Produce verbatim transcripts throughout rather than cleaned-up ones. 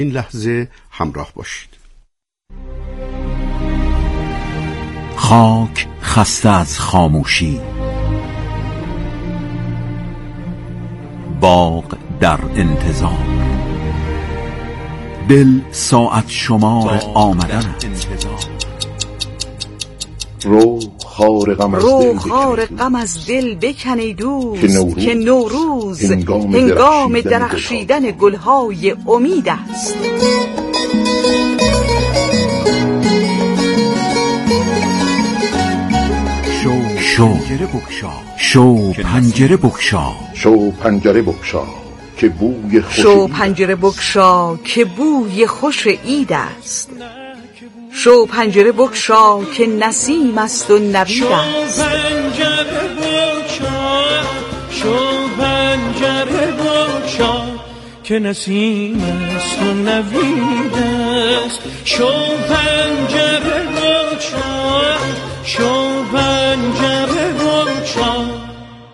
این لحظه همراه باشید. خاک خسته از خاموشی، باغ در انتظار، دل ساعت شمار آمدن. رو خار غم از رو دل خار غم از دل بکنی دوست که نوروز, که نوروز هنگام, هنگام درخشیدن, درخشیدن گلهای امید است. شو شو پنجره بگشا، شو پنجره بگشا که بوی خوش شو پنجره بگشا که بوی خوش عید است. شو پنجره بگشا که نسیم است و نوید است. شو پنجره بگشا که نسیم است و نوید است. شو پنجره بگشا، شو پنجره بگشا.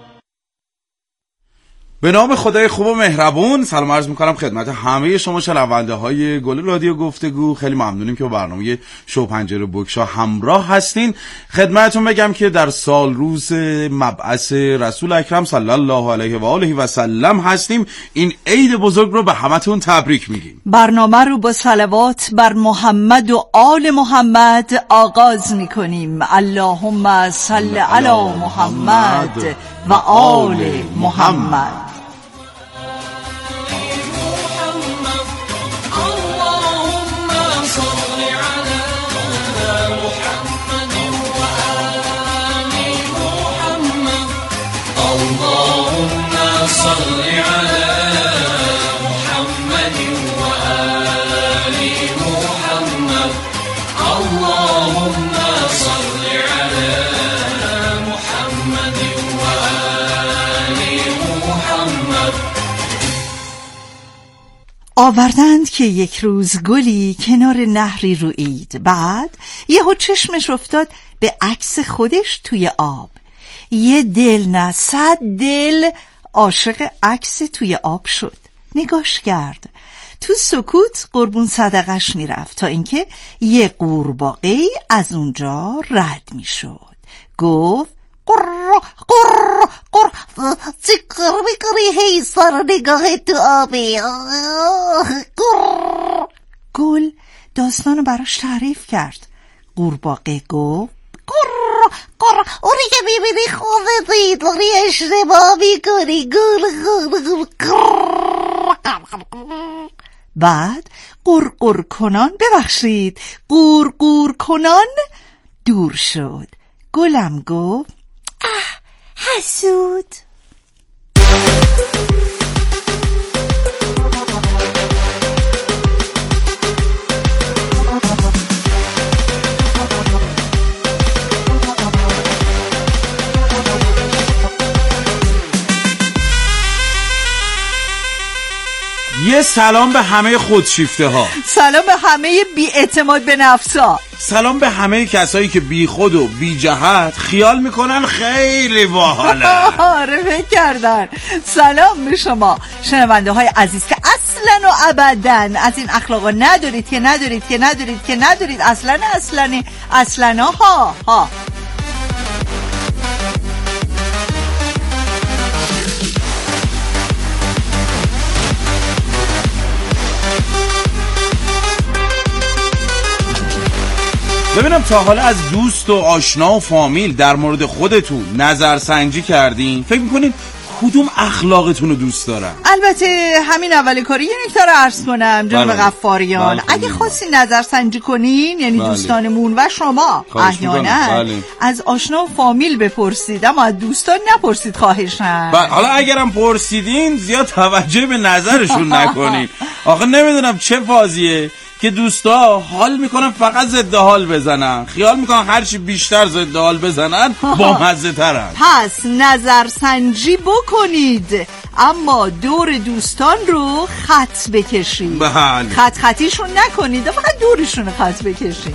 به نام خدای خوب و مهربون سلام عرض میکنم خدمت همه شما شنونده های گل رادیو گفتگو. خیلی ممنونیم که با برنامه شو پنجره بگشا همراه هستین. خدمتتون بگم که در سال روز مبعث رسول اکرم صلی الله علیه و آله و سلم هستیم. این عید بزرگ رو به همتون تبریک میگیم. برنامه رو با صلوات بر محمد و آل محمد آغاز میکنیم. اللهم صل علی محمد و آل محمد. صل على محمد وآل محمد. اللهم صل على محمد وآل محمد. آوردند که یک روز گلی کنار نهری رویید. بعد یهو چشمش افتاد به عکس خودش توی آب. یه دل نه صد دل عاشق عکس توی آب شد. نگاش کرد. تو سکوت قربون صدقش میرفت تا اینکه یه قورباغه از اونجا رد میشد. گفت قر قر قر چیکار میکنی هی سر نگاه تو آبی؟ قر. گل داستانو براش تعریف کرد. قورباغه گفت قر قر اونی که میبینی خودتی داری اشتباه میکنی. گل بعد قرقر کنان ببخشید قورقور کنان دور شد. گلم گفت اه حسود. یه سلام به همه خودشیفته ها، سلام به همه بی اعتماد به نفسا، سلام به همه کسایی که بی خود و بی جهت خیال میکنن خیلی باحاله. آره فکر کردن. سلام به شما شنونده های عزیز که اصلا و ابدا از این اخلاقا ندارید که ندارید که ندارید که ندارید اصلا اصلا اصلا ها ها. ببینم تا حالا از دوست و آشنا و فامیل در مورد خودتون نظرسنجی کردین؟ فکر میکنین کدوم اخلاقتون رو دوست دارن؟ البته همین اول کاری یه نکته رو عرض کنم جناب غفاریان. اگه خواستین نظرسنجی کنین یعنی بله. دوستانمون و شما احیانا بله. از آشنا و فامیل بپرسید اما از دوستان نپرسید خواهشم. بله. حالا اگرم پرسیدین زیاد توجه به نظرشون نکنین. آخه نمیدونم چه فازیه که دوستا حال میکنن فقط ضد حال بزنن، خیال میکنن هرچی بیشتر ضد حال بزنن با مزه ترن. پس نظرسنجی بکنید اما دور دوستان رو خط بکشید. بله. خط خطیشون نکنید، فقط دورشون رو خط بکشید.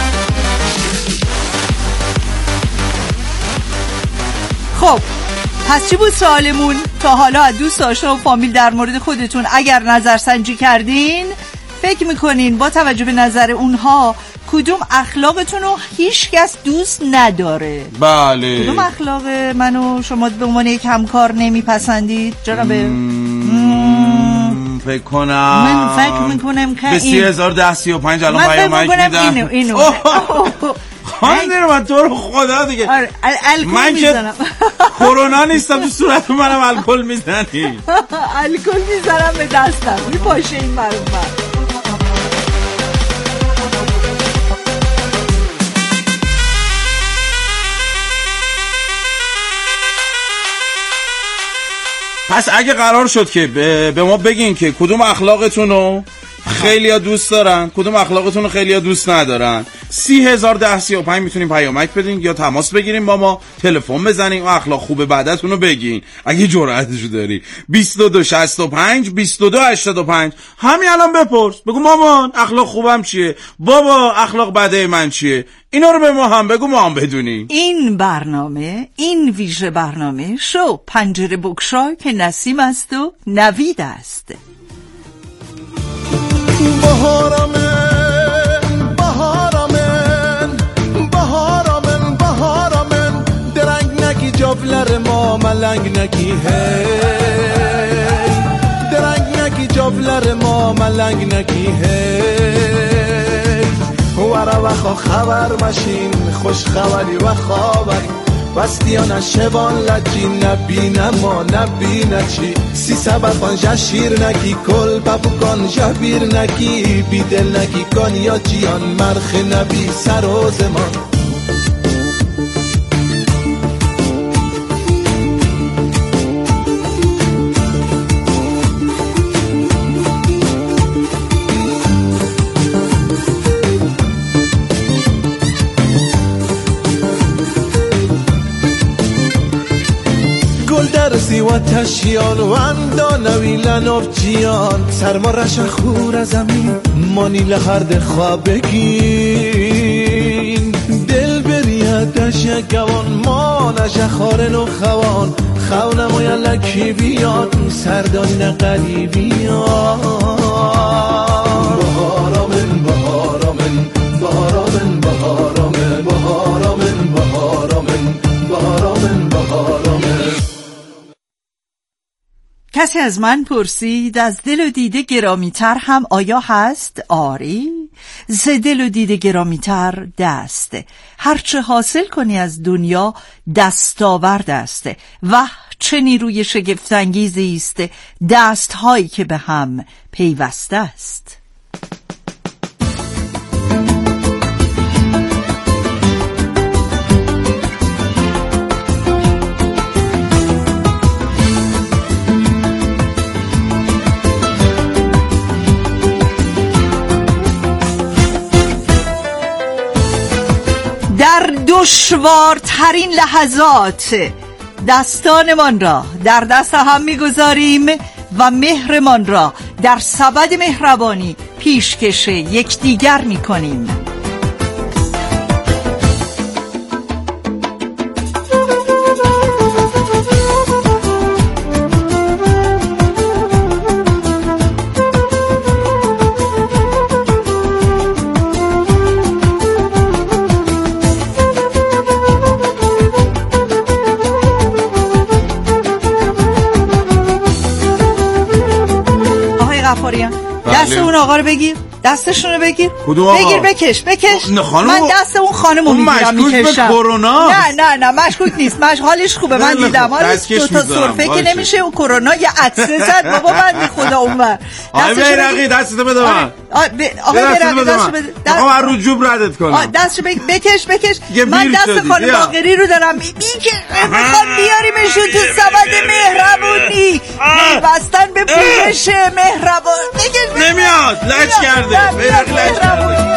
خب پس چی بود سوالمون؟ تا حالا از دوست آشنا و فامیل در مورد خودتون اگر نظرسنجی کردین فکر میکنین با توجه به نظر اونها کدوم اخلاقتون رو هیچ کس دوست نداره؟ بله. کدوم اخلاق منو شما به عنوان یک همکار نمیپسندید جناب؟ فکر کنم من فکر میکنم که به سی هزار ده سی و پنج الان پیامک میدم. من فکر میکنم اینو اینو خانم من تو رو خدا دیگه آره الکل من میزنم. کرونا نیستم تو صورت منم الکل میزنی. الکل میزنم به دستم میپاشه این برون بر. پس اگه قرار شد که به ما بگین که کدوم اخلاقتون رو خیلی ها دوست دارن کدوم اخلاقتون رو خیلی ها دوست ندارن، سی هزار ده سی و پنج میتونیم پیامک بدین یا تماس بگیریم با ما، تلفن بزنیم و اخلاق خوب بعدتون رو بگین اگه جرأتشو داری. بیست و دو شصت و پنج بیست و دو هشتاد و پنج همین الان بپرس، بگو مامان اخلاق خوبم چیه، بابا اخلاق بده من چیه، اینا رو به ما هم بگو ما هم بدونیم. این برنامه این ویژه برنامه شو پنجره بگشا که نسیم است و نوید است. بهارامن بهارامن بهارامن بهارامن درنگ نکی جابلر ما ملنگ نکی هی درنگ نکی جابلر ما ملنگ نکی هی ورا وخا خبر ماشین خوش خبری و خبری وستیان شبان لجی نبی نما نبی نچی سی سبقان جشیر نکی کل ببکان جبیر نکی بیدل نکی کن یا جیان مرخ نبی سروز من. درسی و تشیان و اندانوی لنوف جیان سرما رش خور از زمین مانی لحرد خواب بگین دل بریدش گوان ما نش خارن و خوان خونم و یلکی بیان سردانی نقلی بیان. بهارامن بهارامن بهارامن بهارامن بهارامن بهارامن بهارامن بهارامن. کسی از من پرسید از دل و دیده گرامیتر هم آیا هست؟ آری، ز دل و دیده گرامیتر دست. هرچه حاصل کنی از دنیا دستاورد است. وه چه نیروی شگفت‌انگیزی است دست هایی که به هم پیوسته است. در دشوارترین لحظات دستانمان را در دست هم می‌گذاریم و مهرمان را در سبد مهربانی پیشکش یکدیگر می‌کنیم. دست اون آقا رو بگیر، دستشون رو بگیر. کدوم آقا؟ بگیر بکش بکش. خانم من دست اون خانم رو میگیرم میکشم. مشکوک به کرونا. نه نه نه مشکوک نیست، مش حالش خوبه. من دیدم حالش دو تا سرفه که نمیشه اون کرونا یه عطسه زد بابا بنده خدا اونور. آقا بیرقی دستتو بده من. آقا بیرقی دستشو بده. آقا من رو جوب ردت کنم. دستشو بکش بکش. من دست خانم باقری رو دارم میکشم. میخوام بیاریمش تو سبد مهربونی. بستن به پوشش مهربان. نمیاد لج کرده. بیرقی لج کرده.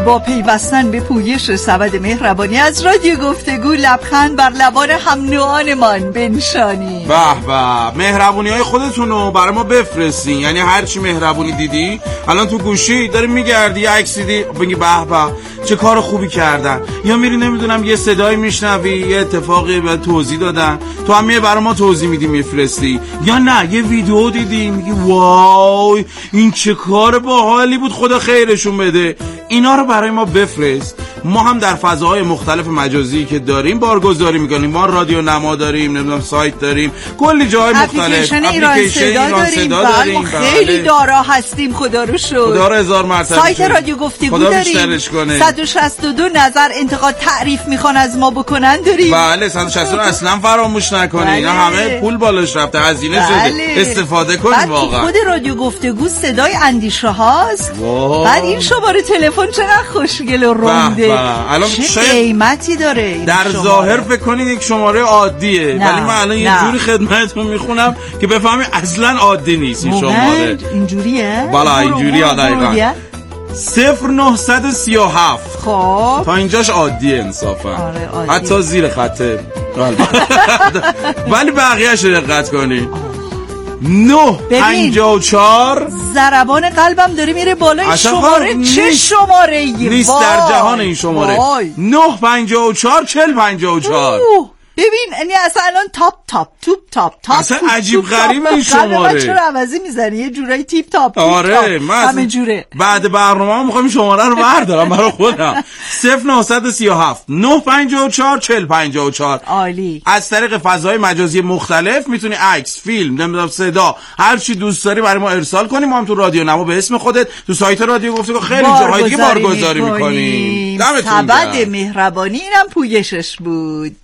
با پیوستن به پویش سبد مهربانی از رادیو گفتگو لبخند بر لبان هم نوعانمان بنشانی. به به، مهربونی های خودتونو برای ما بفرستین. یعنی هر چی مهربونی دیدی الان تو گوشی داری میگردی یه عکس دیدی بگی به به چه کار خوبی کردن، یا میری نمیدونم یه صدایی میشنوی یه اتفاقی به توضیح دادن تو هم میه برای ما توضیح میدی میفرستی، یا نه یه ویدیو دیدی میگی واو این چه کار باحالی بود خدا خیرشون بده. اینا رو برای ما بفرست. ما هم در فضاهای مختلف مجازی که داریم بارگذاری میکنیم. ما رادیو نما داریم، نمیدونم سایت داریم، کلی جای مختلف، اپلیکیشن ایران صدا, ایران صدا داریم, داریم. ما خیلی بله. دارا هستیم خدا رو شکر. خدا رو هزار مرتبه. سایت رادیو گفتگو داریم. صد و شصت و دو نظر انتقاد تعریف میخوان از ما بکنن داریم. بله صد و شصت و دو اصلا فراموش نکنید. بله. اینا همه پول بالاش رفته، هزینه بله. شده. استفاده کنید واقعا. خود رادیو گفتگو صدای اندیشه هاست. بعد این شماره تلفن چقدر خوشگل و رنده. الان چه قیمتی داره در ظاهر فکر کنید یک شماره عادیه، ولی من الان یه جوری خدمتتون میخونم که بفهمی اصلا عادی نیست این شماره. اینجوریه؟ بالا اینجوریه دقیقاً. صفر نهصد سی و هفت. خب تا اینجاش عادیه انصافا. آره عادی. حتی زیر خطه. ولی بقیه‌اش رو دقت کنی. نه پنجاه و چهار. ضربان قلبم داره میره بالا. این شماره چه شماره ای نیست در جهان این شماره. نه پنجاه و چهار چهل پنجاه و چهار. ببین یعنی اصلا الان تاپ تاپ توپ تاپ تاپ اصلا عجیب غریب این شماره. چرا عوضی میزنی یه جورایی تیپ تاپ توپ آره من همه جوره. بعد برنامه هم میخوام این شماره رو بردارم برای خودم. صفر نهصد سی و هفت نه پنجاه و چهار چهل پنجاه و چهار. عالی. از طریق فضای مجازی مختلف میتونی عکس، فیلم، نمیدونم صدا، هر چی دوست داری برای ما ارسال کنی. ما هم تو رادیو نما به اسم خودت تو سایت رادیو گفتگو خیلی جاهای دیگه بارگذاری میکنیم. سبد مهربانی اینم پویشش بود.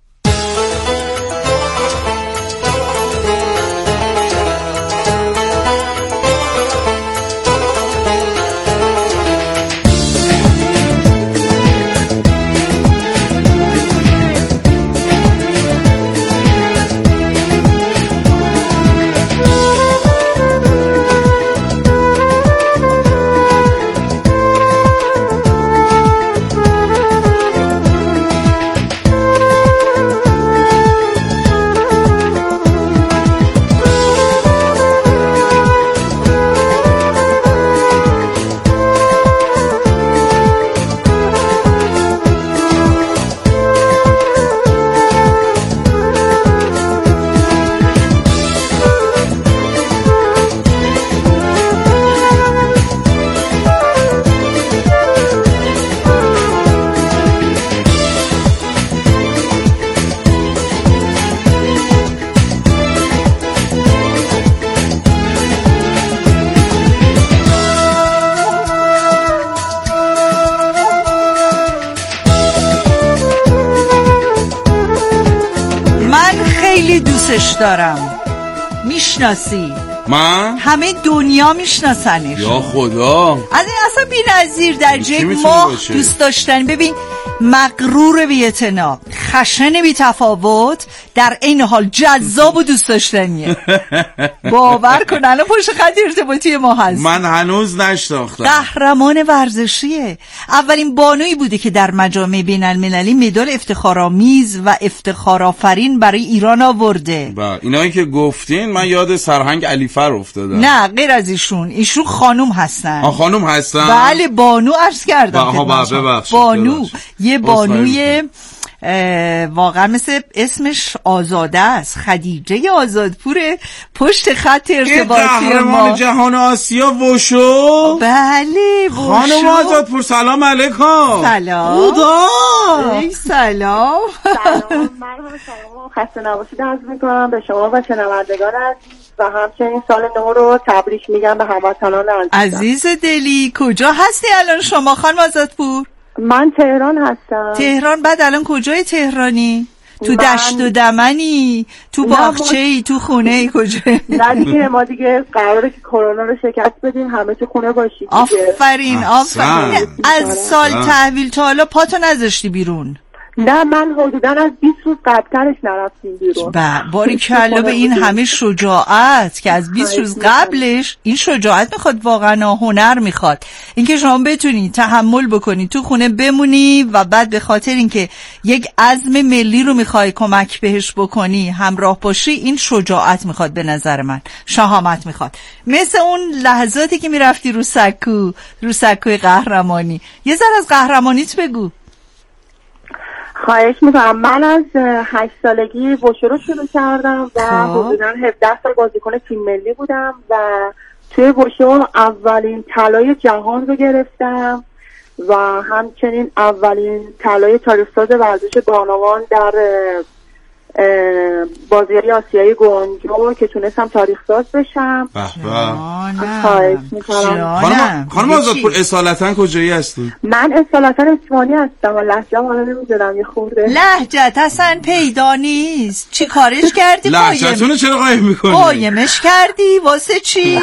دوستش دارم. میشناسی؟ من؟ همه دنیا میشناسنش. یا خدا. از این اصلا بی نظیر در جای ماه دوست داشتن. ببین مغرور بی اعتنا، خشن بی تفاوت، در این حال جذاب و دوست داشتنیه. باور کن الان پشت خط ارتباطی ما هست. من هنوز نشناختم. قهرمان ورزشیه. اولین بانویی بوده که در مجامع بین المللی مدال افتخارآمیز و افتخارآفرین برای ایران آورده. با اینایی که گفتین من یاد سرهنگ علیفر افتادم. نه غیر از ایشون، ایشون خانوم هستن. آ خانوم هستن؟ بله بانو عرض کردم. آها ببخشید. بانو یه بانوی واقعا مثل اسمش آزاده است، خدیجه آزادپوره، پشت خط ارتباطی ما. قهرمان جهان آسیا وشو. بله وشو. خانم آزادپور سلام علیکم. سلام. خدا. ای سلام. سلام. مرحبا سلام. خسته نباشید عرض میکنم به شما و شنوندگان عزیز و همچنین سال نو رو تبریک میگم به هموطنان عزیز. عزیز دلی کجا هستی الان شما خانم آزادپور؟ من تهران هستم. تهران. بعد الان کجای تهرانی؟ تو من... دشت و دمنی؟ تو باغچه‌ای؟ ما... تو خونه‌ای؟ کجایی؟ نه دیگه ما دیگه قراره که کرونا رو شکست بدیم، همه تو خونه باشید. آفرین آفرین. از سال تحویل تا حالا پاتو نذاشتی بیرون؟ نه من حدوداً از بیست روز قبلترش نرفتیم بیرون. باریکلا به این همه شجاعت که از بیست روز قبلش. این شجاعت میخواد واقعا، هنر میخواد اینکه شما بتونی تحمل بکنی تو خونه بمونی و بعد به خاطر اینکه یک عزم ملی رو میخوای کمک بهش بکنی همراه باشی. این شجاعت میخواد به نظر من، شهامت میخواد. مثل اون لحظاتی که میرفتی رو سکو رو سکوی قهرمانی. یه ذره از قهرمانیت بگو. خواهش میکنم. من از هشت سالگی وشو رو شروع کردم و حدوداً هفده سال بازیکن تیم ملی بودم و توی وشو اولین طلای جهان رو گرفتم و همچنین اولین طلای تاریخ‌ساز ورزش بانوان در بازی‌های آسیایی گونجو که تونستم تاریخ ساز بشم. به به. خواهش میکنم. خانم خانم آزادپور اصالتا کجایی هستی؟ من اصالتا اصفهانی هستم و لهجه‌ام حالا نمی‌دونم یه خورده. لهجت اصلا پیدا نیست. چی کارش کردی؟ لهجتونو چرا قایم می‌کنی؟ قایمش کردی واسه چی؟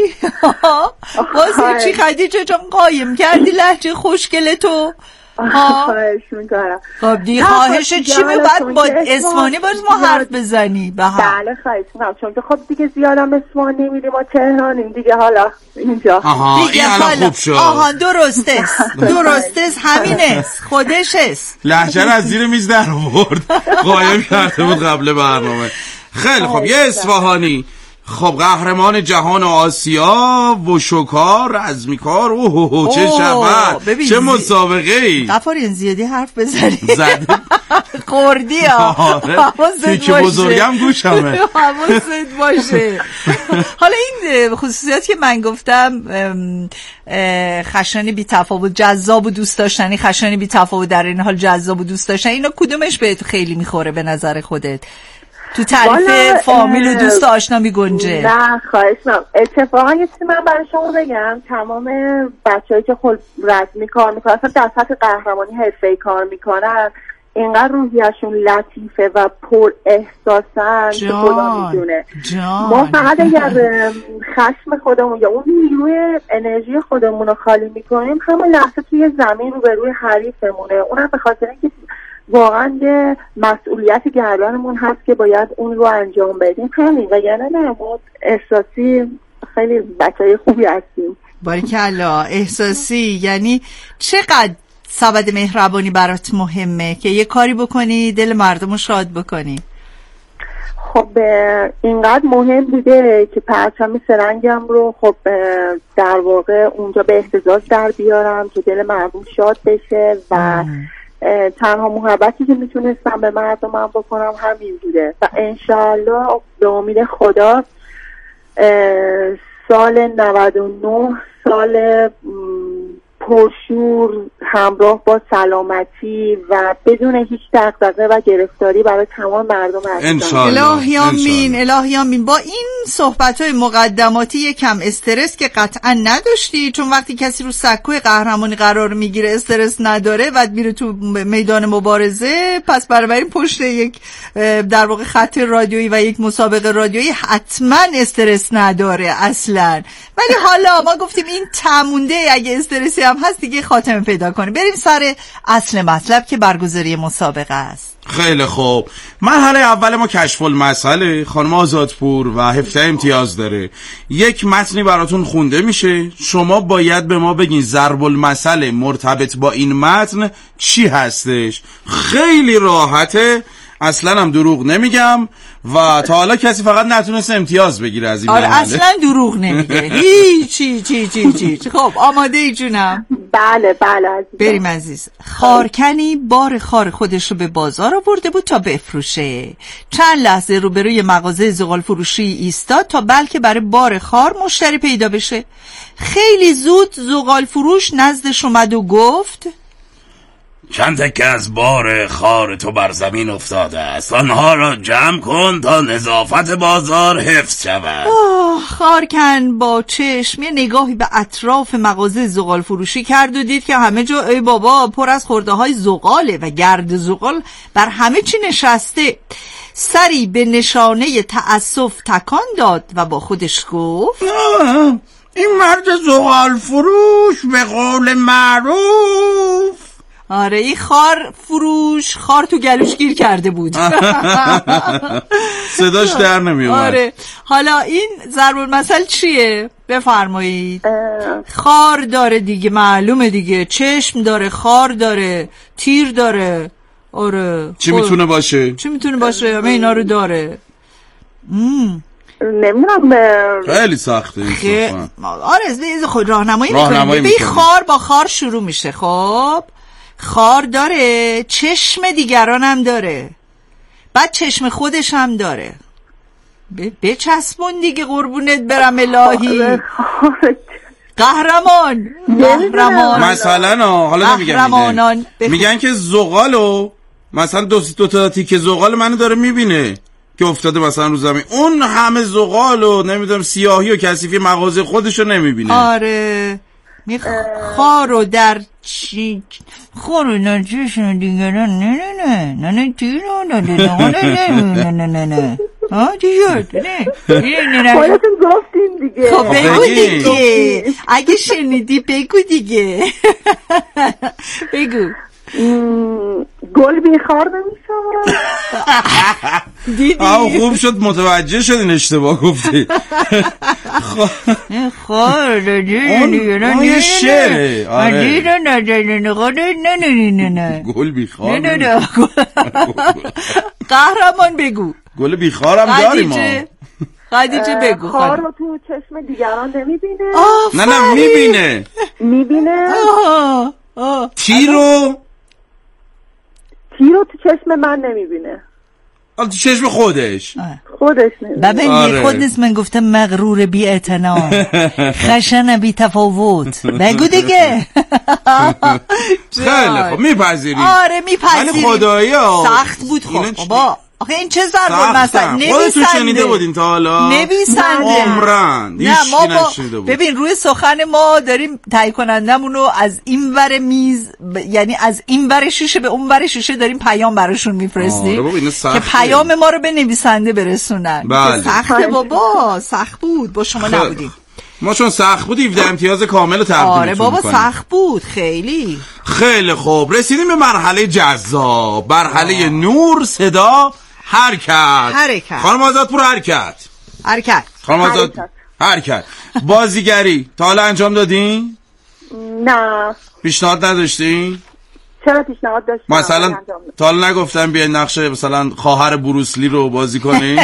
واسه چی خدیجه جان قایم کردی لهجه خوشگل تو؟ خواهش میکنم. خب دی خواهش چی میباید با اسمانی باید ما حرف بزنی به هم؟ بله خواهش میکنم چون که خب دیگه زیادم اسمانی میریم ما تهرانیم دیگه حالا اینجا آها این الان خوب شد. آها درست است درست است همین است خودش است. لهجه از زیر میز در آورد قایم کرده بود قبل برنامه. خیلی خب یه اصفهانی. خب قهرمان جهان آسیا وشوکار رزمیکار اوه چه شبه چه مسابقه ای. غفاری زیادی حرف بزنی زده خوردی ها تیکه بزرگم گوشمه حواست باشه. حالا این خصوصیات که من گفتم خشنی بی تفاوت جذاب و دوست داشتنی خشنی بی تفاوت در این حال جذاب و دوست داشتنی اینا کدومش بهت خیلی میخوره به نظر خودت تو تعریف فامیل و دوست آشنا می گنجه؟ نه خواهش میکنم. اتفاقا یه چیزی من برای شما بگم تمام بچه‌ای که خود رسمی کار میکنن اصلا در سطح قهرمانی حرفه‌ای کار میکنن اینقدر روحیشون لطیفه و پر احساسن که خدا میدونه. ما فقط اگر خشم خودمون یا اون نیروی انرژی خودمون رو خالی میکنیم همون لحظه توی زمین رو به روی حریفمونه. اونم به خاطر اینکه واقعا یه مسئولیت گردنمون هست که باید اون رو انجام بدیم همین و یعنی نه ما احساسی خیلی بچه‌های خوبی هستیم. باریکلا احساسی. یعنی چقدر سبد مهربانی برات مهمه که یه کاری بکنی دل مردم رو شاد بکنی؟ خب اینقدر مهم بوده که پرچم سرنگم رو خب در واقع اونجا به اهتزاز در بیارم که دل مردم شاد بشه و ام. تنها محبتی که میتونستم به مردمم بکنم همین بوده و انشالله به امید خدا سال نود و نه سال پرشور همراه با سلامتی و بدون هیچ دغدغه و گرفتاری برای تمام مردم هستم. الهی آمین الهی آمین. با این صحبت‌های مقدماتی یکم استرس که قطعا نداشتی چون وقتی کسی رو سکوی قهرمانی قرار میگیره استرس نداره و میره تو میدان مبارزه پس برای پشت یک در واقع خط رادیویی و یک مسابقه رادیویی حتما استرس نداره اصلا. ولی حالا ما گفتیم این تمونده اگه استرسی هم هست دیگه خاتمه پیدا کنیم. بریم سر اصل مطلب که برگزاری مسابقه است. خیلی خوب. مرحله اول ما کشف المسئله. خانم آزادپور و هفته امتیاز داره. یک متنی براتون خونده میشه شما باید به ما بگین ضرب المثل مرتبط با این متن چی هستش. خیلی راحته اصلا هم دروغ نمیگم و تا حالا کسی فقط نتونست امتیاز بگیره از این آره مرحله. اصلا دروغ نمیگه هیچی چی چی چی چی. خب آماده ای جونم؟ بله بله عزیزم. بریم عزیز. خارکنی بار خار خودش رو به بازار آورده بود تا بفروشه. چند لحظه روبروی مغازه زغال فروشی ایستاد تا بلکه برای بار خار مشتری پیدا بشه. خیلی زود زغال فروش نزدش اومد و گفت چند تکه از بار خار تو بر زمین افتاده است آنها را جمع کن تا نظافت بازار حفظ شود. خارکن با چشم یه نگاهی به اطراف مغازه زغال فروشی کرد و دید که همه جا ای بابا پر از خورده های زغاله و گرد زغال بر همه چی نشسته. سری به نشانه تأسف تکان داد و با خودش گفت این مرد زغال فروش به قول معروف آره این خار فروش خار تو گلوش گیر کرده بود. صداش در نمی اومد. آره حالا این ضرب المثل چیه؟ بفرمایید. خار داره دیگه، معلومه دیگه، چشم داره، خار داره، تیر داره. آره چی میتونه باشه؟ چی میتونه باشه؟ همه اینا رو داره. نمیدونم. خیلی سخته این صحبت. آره خود راهنمایی راهنمایی میکنیم. به خار با خار شروع میشه. خب خار داره، چشم دیگران هم داره، بعد چشم خودش هم داره. بچسبون دیگه قربونت برم الهی. قهرمان قهرمان مثلا حالا نمیگم میگن که زغالو مثلا دو دو تا تیکه زغال منو داره میبینه که افتاده مثلا رو زمین، اون همه زغالو نمیدونم سیاهی و کثیفی مغازه خودشو نمیبینه. آره می خارو در چی خارو در چشم دیگران نه نه نه نه نه تیرو نه نه نه نه نه نه ها چی شد؟ نه خودتون گفتین دیگه. خب بگو دیگه، اگه شنیدی بگو دیگه. بگو. گل بیخار نمیشه. دیدی؟ آه خوب شد متوجه شدین اشتباه گفتی. خار اون یه شعره. گل بیخار قهرمان بگو. گل بیخارم داریم ما. خدیجه بگو. خار رو تو چشم دیگران نمیبینه. نه نه میبینه. میبینه. تیرو تیرو تو چشم من نمیبینه. تو چشم خودش خودش نمیبینه. ببین آره. خود نیست، من گفتم مغرور بی اعتنا، خشن بی تفاوت. بگو دیگه. خیلی خب میپذیری. آره میپذیری. ولی خدایی سخت بود. خب بابا آخه این چه ضرب مثلا نویسنده. خودتون شنیده بودین تا حالا؟ نویسنده عمرن نه ما با... ببین روی سخن ما داریم تهیه کنندمون رو از این ور میز ب... یعنی از این ور شیشه به اون ور شیشه داریم پیام براشون میفرستیم که پیام ما رو به نویسنده برسونن. بله. سخته بابا، سخت بود. با شما نبودیم ما، چون سخت بود هفده امتیاز کامل رو تقدیم آره بابا میکنیم. سخت بود خیلی. خیلی خوب رسیدیم به مرحله جذاب، مرحله نور صدا حرکت. حرکت. خانم آزادپور حرکت. حرکت. خانم آزاد حرکت. بازیگری تا حالا انجام دادین؟ نه. پیشنهاد نداشتین؟ چرا پیشنهاد داشتم؟ مثلا تا حالا نگفتن بیاین نقشه مثلا خواهر بروسلی رو بازی کنین؟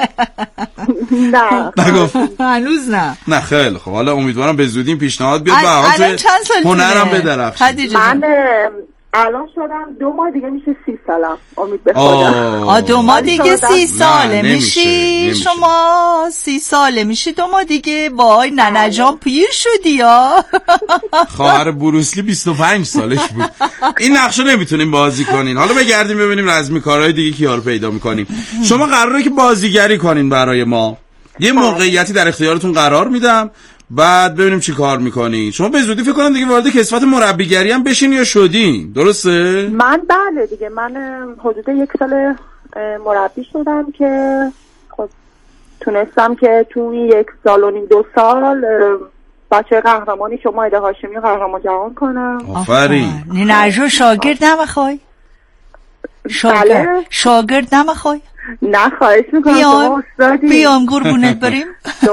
نه. نگفت. هنوز نه. نه خیلی خب حالا امیدوارم به زودی پیشنهاد بیاد. الان چند سال هنرم بدرخشید. من الان شدم دو ماه دیگه میشه سی سالم. امید به خدا. آ دو ماه دیگه سی ساله میشی شما. سی ساله میشی دو ماه دیگه. وای ننه جان پیر شدی یا. خواهر بروسلی بیست و پنج سالش بود. این نقشه نمیتونیم بازی کنین. حالا بگردیم ببینیم رزمی کارهای دیگه کیا رو پیدا میکنیم. شما قراره که بازیگری کنین برای ما. یه موقعیتی در اختیارتون قرار میدم، بعد ببینیم چی کار میکنی. شما به زودی فکر کنم دیگه وارد کسوت مربیگری هم بشین یا شدین، درسته؟ من بله دیگه، من حدود یک سال مربی شدم که خب تونستم که تو یک سال و نیم دو سال بچه قهرمانی شما ایده هاشمی قهرمان جهان کنم. آفرین. نینجا شاگرد نمیخوای؟ شاگرد شاگرد نمیخوای؟ نه خواهش میکنم شما استادی. بیام قربونت بریم.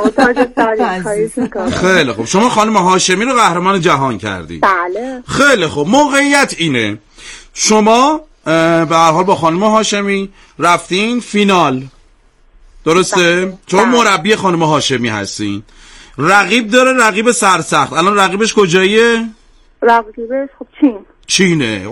خیلی خوب. شما خانم هاشمی رو قهرمان جهان کردی. بله. خیلی خوب. موقعیت اینه، شما به هر حال با خانم هاشمی رفتین فینال، درسته؟ شما مربی خانم هاشمی هستین. رقیب داره، رقیب سرسخت. الان رقیبش کجاییه؟ رقیبش خب چین. چینه.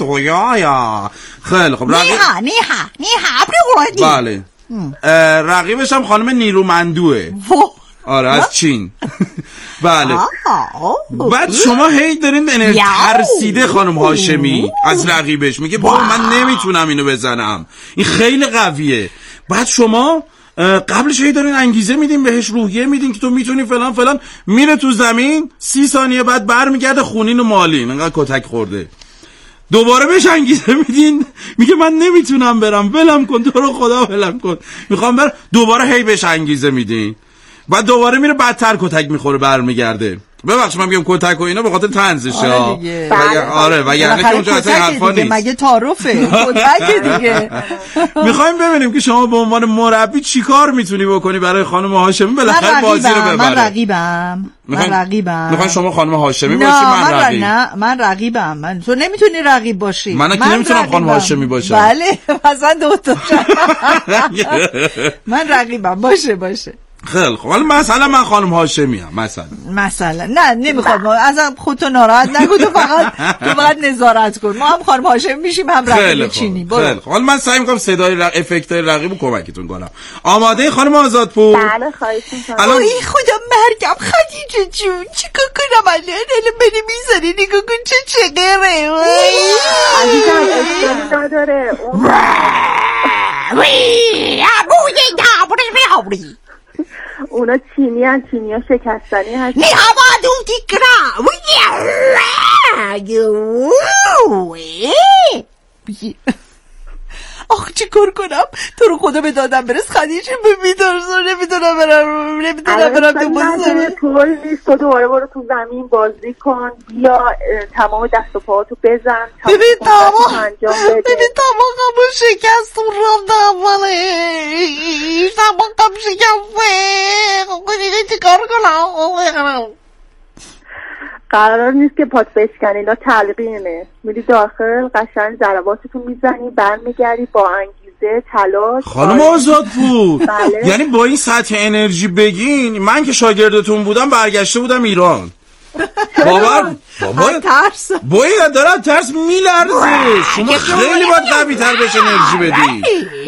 خیلی خب. رقیب نیها نیها نیها بله. رقیبش هم خانم نیرومندوه. آره از چین. بله. بعد شما هی دارین ترسیده خانم هاشمی از رقیبش، میگه بابا من نمیتونم اینو بزنم، این خیلی قویه. بعد شما قبلش هی دارین انگیزه میدین بهش، روحیه میدین که تو میتونی فلان فلان، میره تو زمین، سی ثانیه بعد برمیگرده خونین و مالین، انقدر کتک خورده. دوباره بهش انگیزه میدین، میگه من نمیتونم برم، ولم کن تو رو خدا ولم کن، میخوام برم. دوباره هی بهش انگیزه میدین، بعد دوباره میره بدتر کتک میخوره برمیگرده. ببخشید من میگم کتک و اینا به خاطر طنزشه. آره دیگه. آره و یعنی که اونجا اصلا حرفا نیست. مگه تعارفه کتک دیگه. میخوایم ببینیم که شما به عنوان مربی چیکار میتونی بکنی برای خانم هاشمی بالاخره بازی رو ببره. من رقیبم. من رقیبم. میخوای شما خانم هاشمی باشی من رقیب؟ نه من رقیبم. من تو نمیتونی رقیب باشی. من که نمیتونم خانم هاشمی باشم. بله مثلا دو تا. من رقیبم باشه باشه. خیلی خب حالا مثلا من خانم هاشمی ام مثلا مثلا نه نمیخواد ازم خودتو ناراحت نگو تو فقط تو فقط نظارت کن ما هم خانم هاشمی میشیم هم رقیب چینی برو. خیلی خب حالا من سعی میکنم صدای ر... افکتای رقیبو کمکتون کنم. آماده خانم آزادپور؟ بله خواهش می‌کنم. الان ای خدا مرگم خدیجه جون چیکار کنم الان الان بری میذاری نگاه کن چه چقره عزیزم اشکالی نداره اون اونا چینی هن چینی ها شکستنی هست نی هوا دون تیکرا آخ چی کار کنم تو رو خدا به دادم برس خدیجه میدارزم نمیدونم برم نمیدونم برم تو بازم طول نیست تو دوباره برو تو زمین بازی کن بیا تمام دست و پاهاتو بزن ببین تمام ببین تمام قبول شکست اون رفت اوله تمام قبول شکسته خدیجه چی کار کنم قرار نیست که پات بشکنی اینا تلقینه میری داخل قشنگ ضرباتتو میزنی برمیگردی با انگیزه تلاش خانم آزادپور بله. یعنی با این سطح انرژی بگین من که شاگردتون بودم برگشته بودم ایران باور بابا ترس باید داره ترس میلرزه شما خیلی باید قوی تر بهش انرژی بدی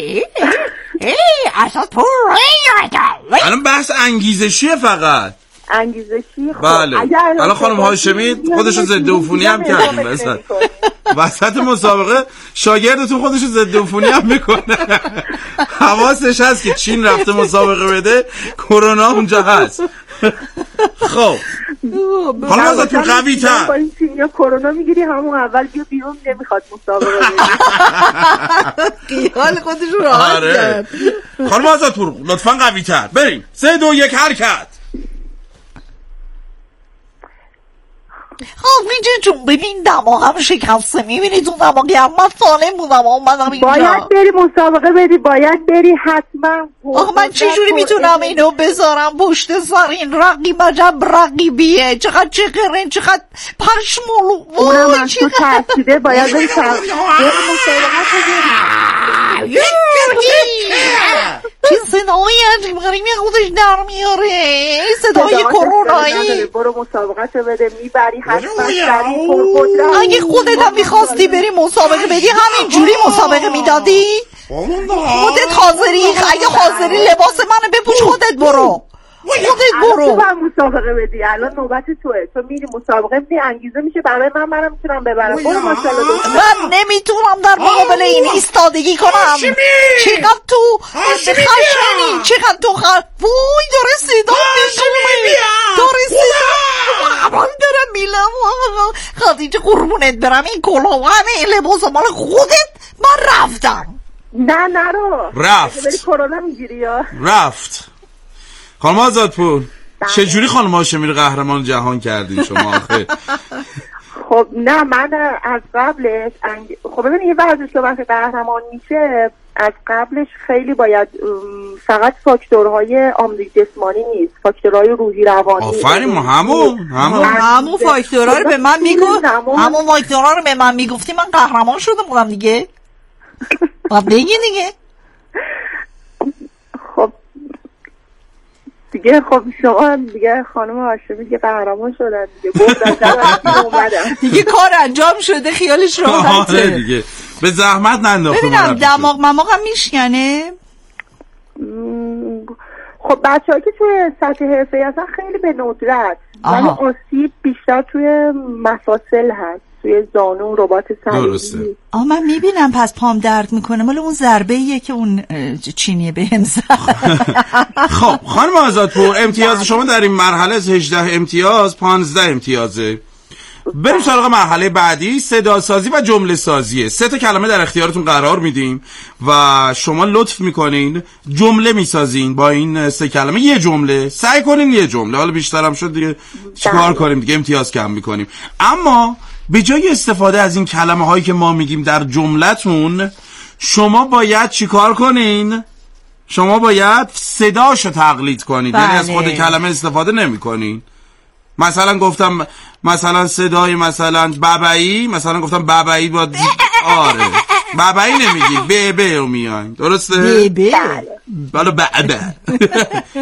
آزادپور الان بحث انگیزشیه فقط انگیزشی خب بله الان خانم هاشمی خودشو ضد عفونی هم کردیم مثلا وسط مسابقه شاگردتون خودشو ضد عفونی هم میکنه حواسش هست که چین رفته مسابقه بده کرونا اونجا هست خب حالا ازتون قوی تر با این چینی کرونا میگیری همون اول بیا بیرون نمیخواد مسابقه بده خیال خودش رو راحت کرد خانم آزادپور لطفا قوی تر بریم سه دو یک حرکت خدیجه جون ببین دماغم شکسته میبینی تو دماغی هم من سالم بودم اومدم اینجا باید بری مسابقه بدی باید بری حتما آخه من چجوری میتونم اینو بذارم پشت سر این رقیب عجب رقیبیه چقدر چقدر چقدر پشمالو اونم از تو ترسیده باید بری مسابقه چه صدایی عجیب غریبی خودش در میاره صدای کرونایی برو مسابقه بده میبری حتما سری پرقدرت اگه خودت هم میخواستی بری مسابقه بدی همین جوری مسابقه میدادی خودت حاضری اگه حاضری لباس منو بپوش خودت برو خودت برو تو باید مسابقه بدی الان نوبت توه تو میری مسابقه میدی انگیزه میشه برای من منم میتونم ببرم برو ماشاءالله من نمیتونم در مقابل این ایستادگی کنم چقدر تو خشنی چقدر تو خشنی وای داره صدا میشه داره صدا من دارم میلم خدیجه قربونت برم این کلاه و همه لباس مال خودت من رفتم نه نرو رفت بری کرونا میگیری یا رفت خانم آزادپور چجوری خانم هاشمی رو قهرمان جهان کردین شما آخه خب نه من از قبلش انگ... خب ببین یه ورزش که وقتی قهرمان میشه از قبلش خیلی باید فقط فاکتورهای آموزش جسمانی نیست فاکتورهای روحی روانی آفرین ما همون همون همون فاکتورها رو به من میگو همون فاکتورها رو به من میگفتی من قهرمان شده بودم دیگه باید بگی دیگه خب دیگه خب شما دیگه خانم هاشمی دیگه قهرمان شدن دیگه بردن دیگه کار انجام شده خیالش راحته آره دیگه به زحمت ننداخته ببینم دماغ مماغ هم میشکنه خب بچه ها که توی سطح حرفه‌ای هستن خیلی به ندرت ولی آسیب بیشتر توی مفاصل هست توی زانو رباط صلیبی آه من میبینم پس پام درد میکنه مال اون ضربه ایه که اون چینیه بهم زد خب خانم آزادپور امتیاز شما در این مرحله از هجده امتیاز پانزده امتیازه بریم سراغ مرحله بعدی، صدا سازی و جمله سازیه. سه تا کلمه در اختیارتون قرار میدیم و شما لطف میکنین جمله میسازین با این سه کلمه. یه جمله سعی کنین، یه جمله، حالا بیشترم شد دیگه چیکار کنیم دیگه، امتیاز کم میکنیم. اما به جای استفاده از این کلمه هایی که ما میگیم در جملتون، شما باید چیکار کنین؟ شما باید صداشو تقلید کنید. بله. یعنی از خود کلمه استفاده نمی کنین. مثلا گفتم مثلا صدای مثلا بابایی، مثلا گفتم بابایی باید آره بابایی نمیگی، به به میاین، درسته؟ به به بله بابا